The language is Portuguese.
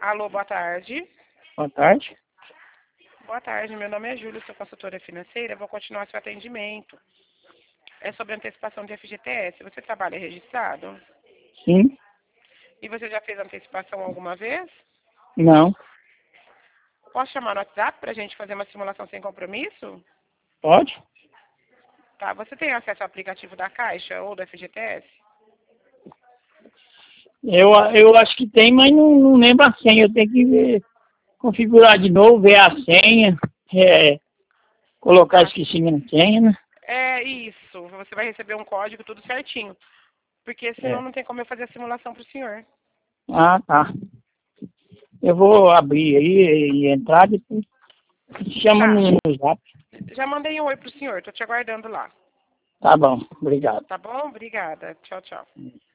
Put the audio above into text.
Alô, boa tarde. Boa tarde. Boa tarde, meu nome é Júlia, sou consultora financeira, vou continuar seu atendimento. É sobre antecipação de FGTS. Você trabalha registrado? Sim. E você já fez antecipação alguma vez? Não. Posso chamar no WhatsApp para a gente fazer uma simulação sem compromisso? Pode? Tá, você tem acesso ao aplicativo da Caixa ou do FGTS? Eu acho que tem, mas não lembro a senha. Eu tenho que ver, configurar de novo, ver a senha, colocar, Tá. esqueci minha senha, né? É isso, você vai receber um código tudo certinho. Porque senão É. não tem como eu fazer a simulação para o senhor. Ah, tá. Eu vou abrir aí e entrar depois. Chama Tá, no zap. já mandei um oi pro senhor, tô te aguardando lá. Tá bom, obrigado. Tá bom? Obrigada. Tchau, tchau.